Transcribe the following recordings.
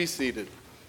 Be seated.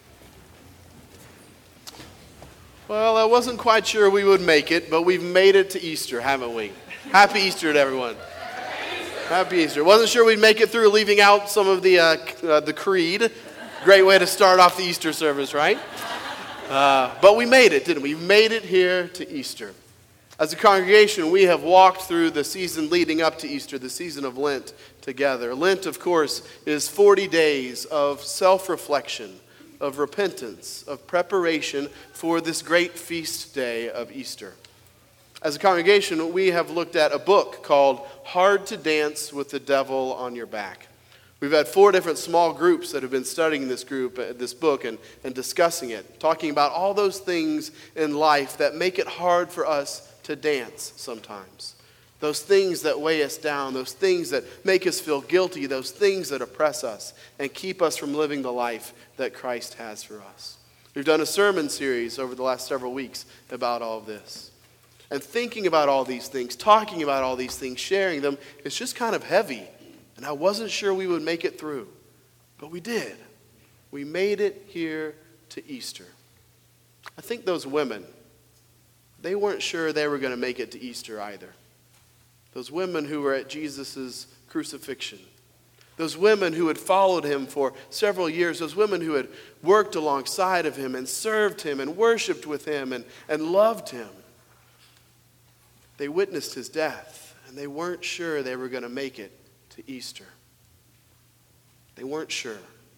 Well, I wasn't quite sure we would make it, but we've made it to Easter, haven't we? Happy Easter to everyone. Happy Easter. Wasn't sure we'd make it through leaving out some of the creed. Great way to start off the Easter service, right? But we made it, didn't we? We made it here to Easter. As a congregation, we have walked through the season leading up to Easter, the season of Lent, together. Lent, of course, is 40 days of self-reflection, of repentance, of preparation for this great feast day of Easter. As a congregation, we have looked at a book called Hard to Dance with the Devil on Your Back. We've had 4 different small groups that have been studying this book and discussing it, talking about all those things in life that make it hard for us to dance sometimes. Those things that weigh us down, those things that make us feel guilty, those things that oppress us and keep us from living the life that Christ has for us. We've done a sermon series over the last several weeks about all of this. And thinking about all these things, talking about all these things, sharing them, it's just kind of heavy. And I wasn't sure we would make it through. But we did. We made it here to Easter. I think those women, they weren't sure they were going to make it to Easter either. Those women who were at Jesus' crucifixion. Those women who had followed him for several years. Those women who had worked alongside of him and served him and worshiped with him and loved him. They witnessed his death, and they weren't sure they were going to make it to Easter. They weren't sure.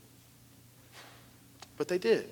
But they did.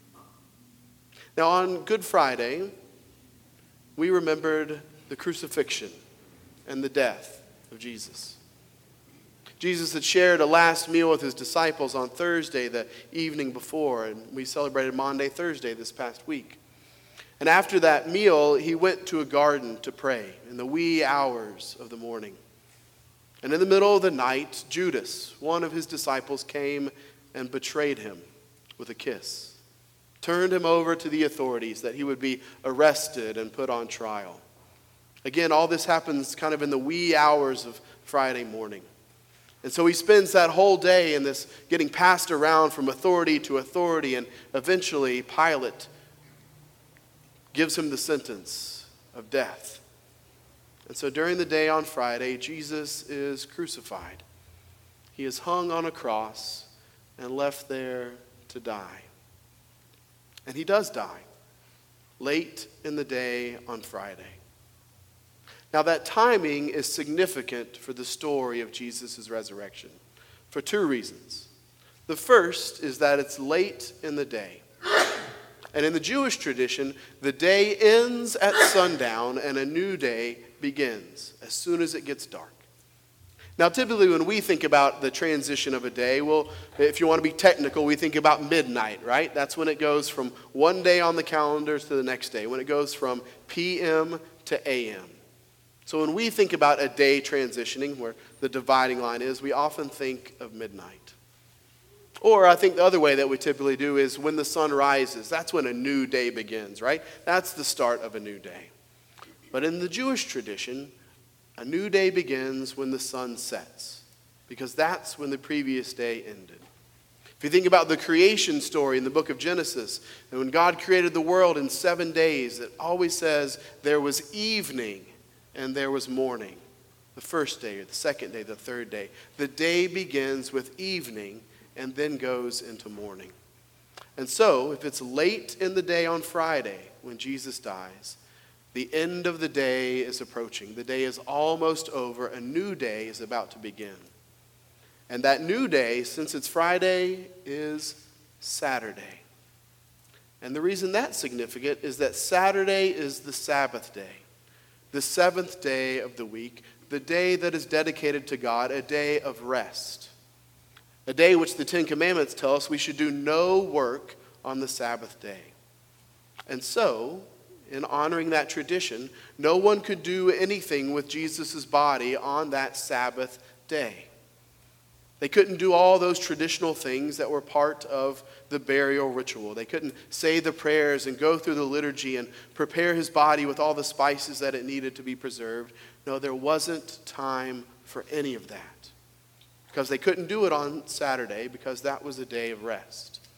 Now on Good Friday, we remembered the crucifixion and the death of Jesus. Jesus had shared a last meal with his disciples on Thursday, the evening before, and we celebrated Maundy Thursday this past week. And after that meal, he went to a garden to pray in the wee hours of the morning. And in the middle of the night, Judas, one of his disciples, came and betrayed him with a kiss. Turned him over to the authorities that he would be arrested and put on trial. Again, all this happens kind of in the wee hours of Friday morning. And so he spends that whole day in this getting passed around from authority to authority, and eventually Pilate gives him the sentence of death. And so during the day on Friday, Jesus is crucified. He is hung on a cross and left there to die. And he does die late in the day on Friday. Now that timing is significant for the story of Jesus' resurrection for 2 reasons. The first is that it's late in the day. And in the Jewish tradition, the day ends at sundown and a new day begins as soon as it gets dark. Now, typically when we think about the transition of a day, well, if you want to be technical, we think about midnight, right? That's when it goes from one day on the calendar to the next day, when it goes from p.m. to a.m. So when we think about a day transitioning, where the dividing line is, we often think of midnight. Or I think the other way that we typically do is when the sun rises. That's when a new day begins, right? That's the start of a new day. But in the Jewish tradition, a new day begins when the sun sets, because that's when the previous day ended. If you think about the creation story in the book of Genesis, and when God created the world in 7 days, it always says there was evening and there was morning. The first day, or the second day, the third day. The day begins with evening and then goes into morning. And so, if it's late in the day on Friday when Jesus dies, the end of the day is approaching. The day is almost over. A new day is about to begin. And that new day, since it's Friday, is Saturday. And the reason that's significant is that Saturday is the Sabbath day, the 7th day of the week, the day that is dedicated to God, a day of rest. A day which the 10 Commandments tell us we should do no work on the Sabbath day. And so, in honoring that tradition, no one could do anything with Jesus' body on that Sabbath day. They couldn't do all those traditional things that were part of the burial ritual. They couldn't say the prayers and go through the liturgy and prepare his body with all the spices that it needed to be preserved. No, there wasn't time for any of that, because they couldn't do it on Saturday because that was a day of rest.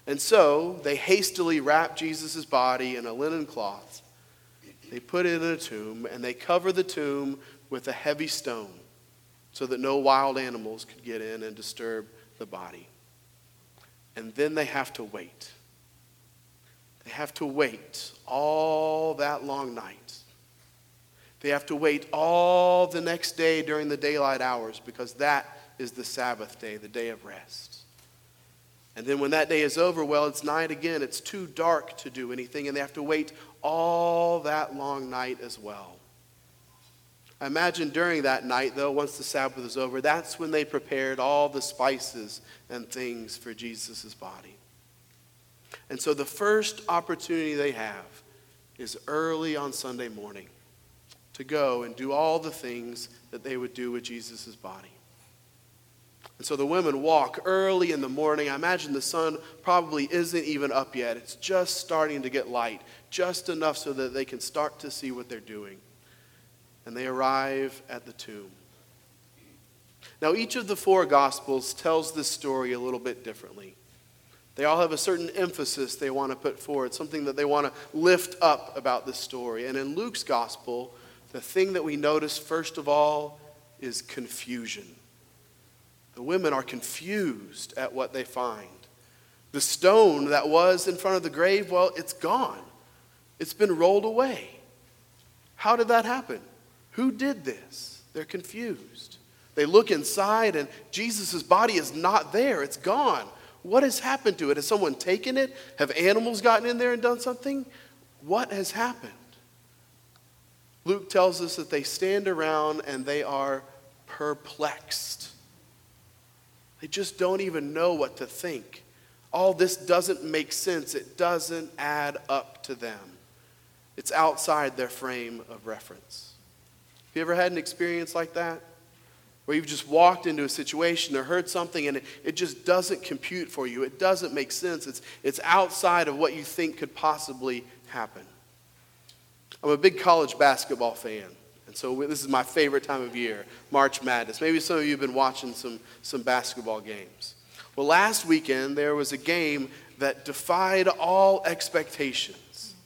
And so they hastily wrap Jesus' body in a linen cloth. They put it in a tomb, and they cover the tomb with a heavy stone so that no wild animals could get in and disturb the body. And then they have to wait. They have to wait all that long night. They have to wait all the next day during the daylight hours, because that is the Sabbath day, the day of rest. And then when that day is over, well, it's night again. It's too dark to do anything, and they have to wait all that long night as well. I imagine during that night, though, once the Sabbath is over, that's when they prepared all the spices and things for Jesus' body. And so the first opportunity they have is early on Sunday morning to go and do all the things that they would do with Jesus' body. And so the women walk early in the morning. I imagine the sun probably isn't even up yet. It's just starting to get light, just enough so that they can start to see what they're doing. And they arrive at the tomb. Now, each of the four Gospels tells this story a little bit differently. They all have a certain emphasis they want to put forward, something that they want to lift up about this story. And in Luke's Gospel, the thing that we notice first of all is confusion. The women are confused at what they find. The stone that was in front of the grave, well, it's gone. It's been rolled away. How did that happen? Who did this? They're confused. They look inside and Jesus' body is not there. It's gone. What has happened to it? Has someone taken it? Have animals gotten in there and done something? What has happened? Luke tells us that they stand around and they are perplexed. They just don't even know what to think. All this doesn't make sense. It doesn't add up to them. It's outside their frame of reference. Have you ever had an experience like that? Where you've just walked into a situation or heard something and it just doesn't compute for you. It doesn't make sense. It's outside of what you think could possibly happen. I'm a big college basketball fan. And so this is my favorite time of year, March Madness. Maybe some of you have been watching some basketball games. Well, last weekend there was a game that defied all expectations.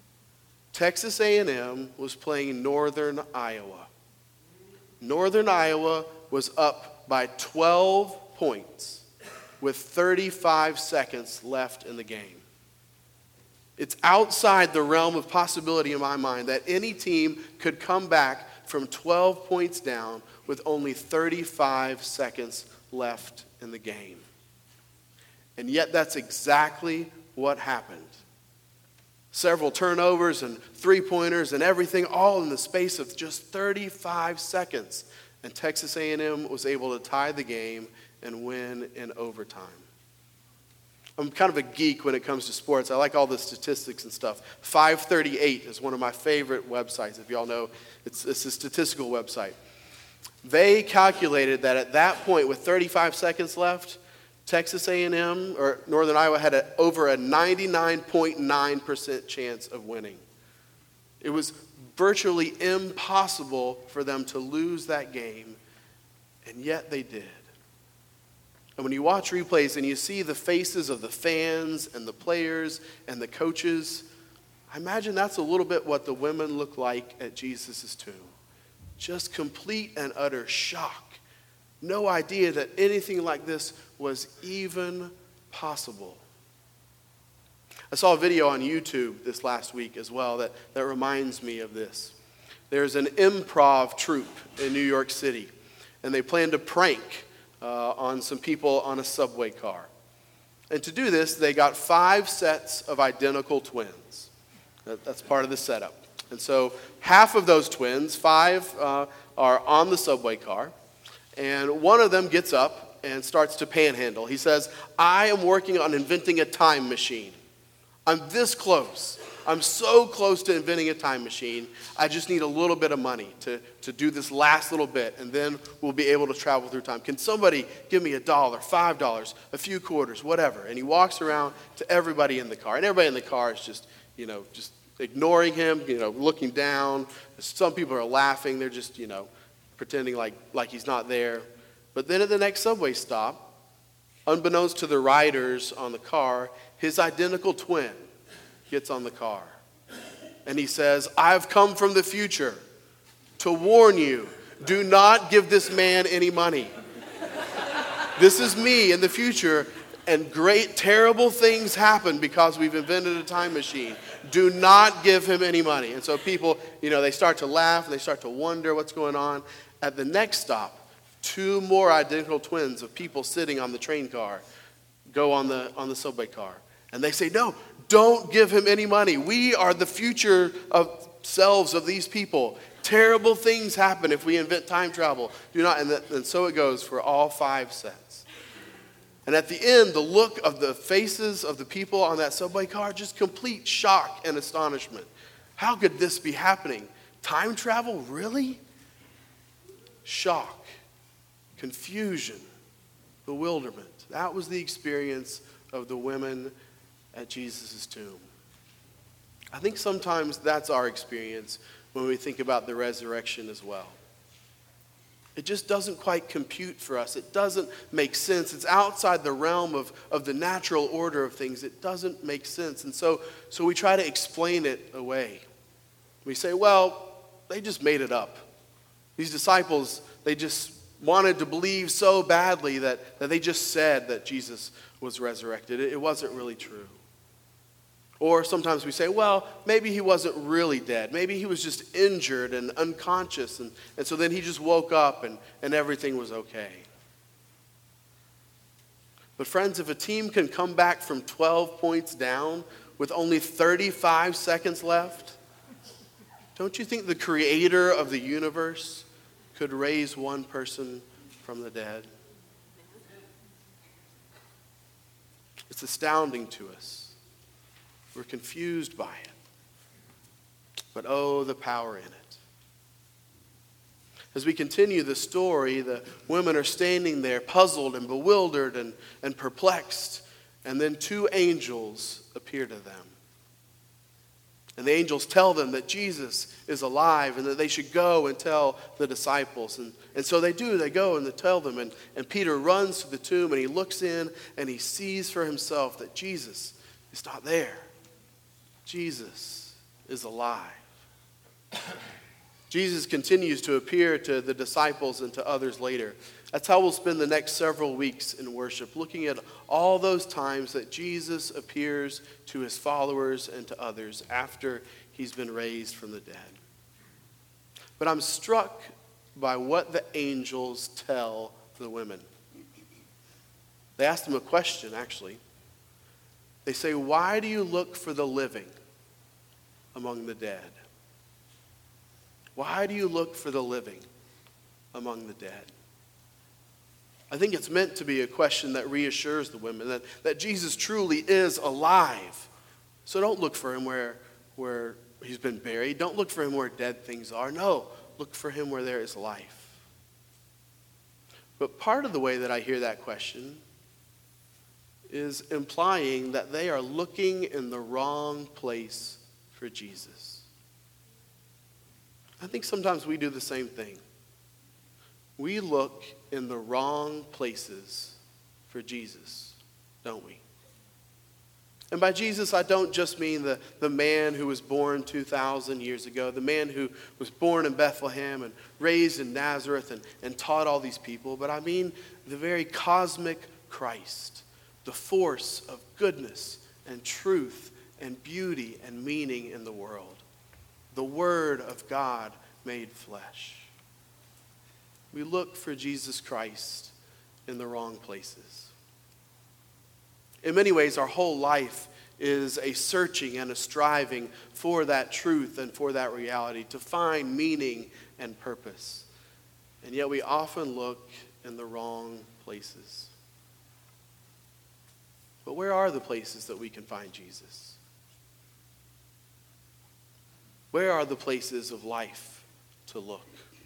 Texas A&M was playing Northern Iowa. Northern Iowa was up by 12 points with 35 seconds left in the game. It's outside the realm of possibility in my mind that any team could come back from 12 points down with only 35 seconds left in the game. And yet that's exactly what happened. Several turnovers and three-pointers and everything, all in the space of just 35 seconds. And Texas A&M was able to tie the game and win in overtime. I'm kind of a geek when it comes to sports. I like all the statistics and stuff. 538 is one of my favorite websites. If y'all know, it's a statistical website. They calculated that at that point, with 35 seconds left, Texas A&M, or Northern Iowa, had over a 99.9% chance of winning. It was virtually impossible for them to lose that game, and yet they did. And when you watch replays and you see the faces of the fans and the players and the coaches, I imagine that's a little bit what the women look like at Jesus' tomb. Just complete and utter shock. No idea that anything like this was even possible. I saw a video on YouTube this last week as well that reminds me of this. There's an improv troupe in New York City, and they planned a prank on some people on a subway car. And to do this, they got 5 sets of identical twins. That's part of the setup. And so half of those twins, 5, are on the subway car. And one of them gets up and starts to panhandle. He says, "I am working on inventing a time machine. I'm this close. I'm so close to inventing a time machine. I just need a little bit of money to do this last little bit, and then we'll be able to travel through time. Can somebody give me $1, $5, a few quarters, whatever?" And he walks around to everybody in the car. And everybody in the car is just ignoring him, looking down. Some people are laughing. They're just, pretending like he's not there. But then at the next subway stop, Unbeknownst to the riders on the car, his identical twin gets on the car. And he says, I've come from the future to warn you, do not give this man any money. This is me in the future, and great, terrible things happen because we've invented a time machine. Do not give him any money. And so people, they start to laugh, and they start to wonder what's going on. At the next stop, 2 more identical twins of people sitting on the train car go on the subway car. And they say, no, don't give him any money. We are the future of selves of these people. Terrible things happen if we invent time travel. Do not, and so it goes for all 5 sets. And at the end, the look of the faces of the people on that subway car, just complete shock and astonishment. How could this be happening? Time travel, really? Shock, confusion, bewilderment. That was the experience of the women at Jesus' tomb. I think sometimes that's our experience when we think about the resurrection as well. It just doesn't quite compute for us. It doesn't make sense. It's outside the realm of the natural order of things. It doesn't make sense. And so we try to explain it away. We say, well, they just made it up. These disciples, they just wanted to believe so badly that they just said that Jesus was resurrected. It wasn't really true. Or sometimes we say, well, maybe he wasn't really dead. Maybe he was just injured and unconscious. And so then he just woke up and everything was okay. But friends, if a team can come back from 12 points down with only 35 seconds left, don't you think the creator of the universe could raise one person from the dead? It's astounding to us. We're confused by it. But oh, the power in it. As we continue the story, the women are standing there puzzled and bewildered and perplexed. And then 2 angels appear to them. And the angels tell them that Jesus is alive and that they should go and tell the disciples. And so they do. They go and they tell them. And Peter runs to the tomb and he looks in and he sees for himself that Jesus is not there. Jesus is alive. Jesus continues to appear to the disciples and to others later. That's how we'll spend the next several weeks in worship, looking at all those times that Jesus appears to his followers and to others after he's been raised from the dead. But I'm struck by what the angels tell the women. They ask them a question, actually. They say, why do you look for the living among the dead? Why do you look for the living among the dead? I think it's meant to be a question that reassures the women that Jesus truly is alive. So don't look for him where he's been buried. Don't look for him where dead things are. No, look for him where there is life. But part of the way that I hear that question is implying that they are looking in the wrong place for Jesus. I think sometimes we do the same thing. We look in the wrong places for Jesus, don't we? And by Jesus, I don't just mean the man who was born 2,000 years ago, the man who was born in Bethlehem and raised in Nazareth and taught all these people, but I mean the very cosmic Christ, the force of goodness and truth and beauty and meaning in the world. The Word of God made flesh. We look for Jesus Christ in the wrong places. In many ways, our whole life is a searching and a striving for that truth and for that reality, to find meaning and purpose. And yet we often look in the wrong places. But where are the places that we can find Jesus? Where are the places of life to look?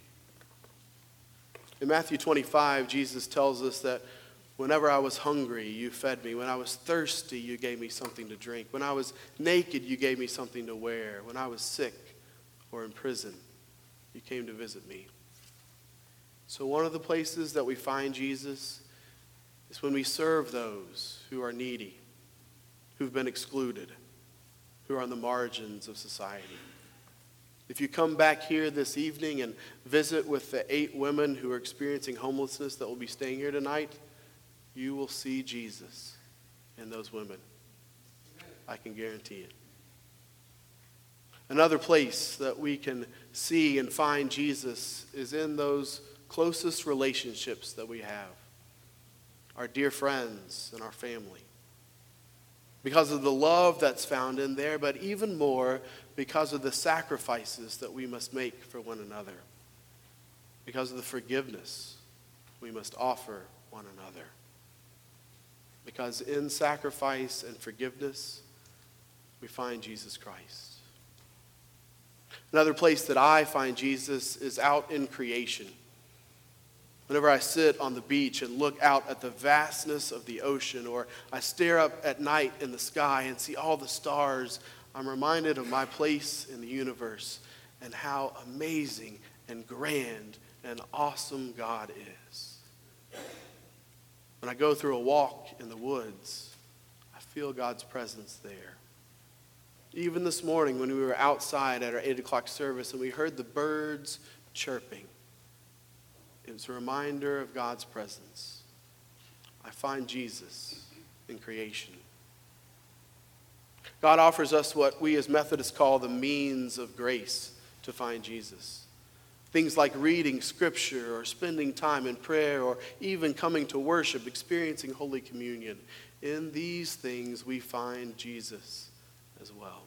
In Matthew 25, Jesus tells us that whenever I was hungry, you fed me. When I was thirsty, you gave me something to drink. When I was naked, you gave me something to wear. When I was sick or in prison, you came to visit me. So one of the places that we find Jesus is is when we serve those who are needy, who've been excluded, who are on the margins of society. If you come back here this evening and visit with the 8 women who are experiencing homelessness that will be staying here tonight, you will see Jesus in those women. I can guarantee it. Another place that we can see and find Jesus is in those closest relationships that we have. Our dear friends and our family. Because of the love that's found in there, but even more because of the sacrifices that we must make for one another. Because of the forgiveness we must offer one another. Because in sacrifice and forgiveness, we find Jesus Christ. Another place that I find Jesus is out in creation. Whenever I sit on the beach and look out at the vastness of the ocean, or I stare up at night in the sky and see all the stars, I'm reminded of my place in the universe and how amazing and grand and awesome God is. When I go through a walk in the woods, I feel God's presence there. Even this morning when we were outside at our 8 o'clock service and we heard the birds chirping, it was a reminder of God's presence. I find Jesus in creation. God offers us what we as Methodists call the means of grace to find Jesus. Things like reading Scripture or spending time in prayer or even coming to worship, experiencing Holy Communion. In these things we find Jesus as well.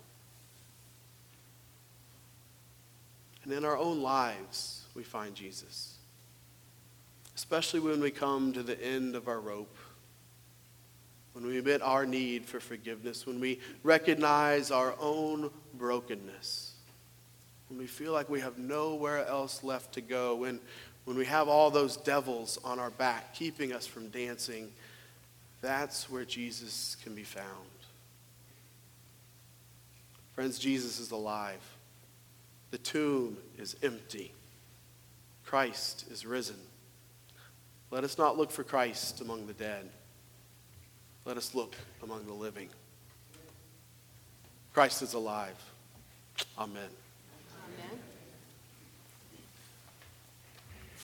And in our own lives we find Jesus. Especially when we come to the end of our rope, when we admit our need for forgiveness, when we recognize our own brokenness, when we feel like we have nowhere else left to go, when we have all those devils on our back keeping us from dancing, that's where Jesus can be found. Friends, Jesus is alive. The tomb is empty. Christ is risen. Let us not look for Christ among the dead. Let us look among the living. Christ is alive. Amen.